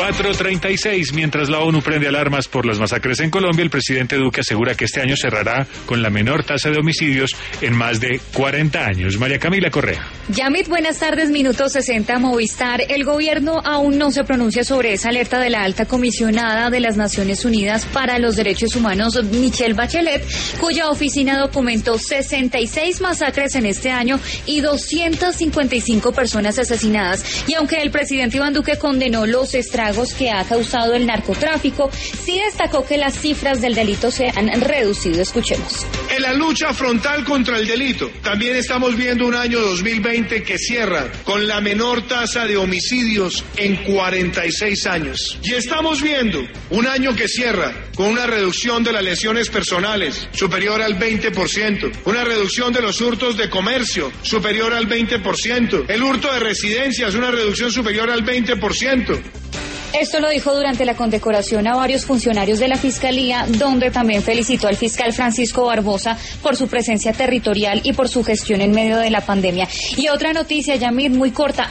4:36. Mientras la ONU prende alarmas por las masacres en Colombia, el presidente Duque asegura que este año cerrará con la menor tasa de homicidios en más de 40 años. María Camila Correa. Yamit, buenas tardes, minuto 60, Movistar. El gobierno aún no se pronuncia sobre esa alerta de la alta comisionada de las Naciones Unidas para los Derechos Humanos, Michelle Bachelet, cuya oficina documentó 66 masacres en este año y 255 personas asesinadas. Y aunque el presidente Iván Duque condenó los estragos que ha causado el narcotráfico, sí destacó que las cifras del delito se han reducido. Escuchemos. En la lucha frontal contra el delito, también estamos viendo un año 2020 que cierra con la menor tasa de homicidios en 46 años. Y estamos viendo un año que cierra con una reducción de las lesiones personales superior al 20%, una reducción de los hurtos de comercio superior al 20%, el hurto de residencias una reducción superior al 20%. Esto lo dijo durante la condecoración a varios funcionarios de la Fiscalía, donde también felicitó al fiscal Francisco Barbosa por su presencia territorial y por su gestión en medio de la pandemia. Y otra noticia, Yamir, muy corta.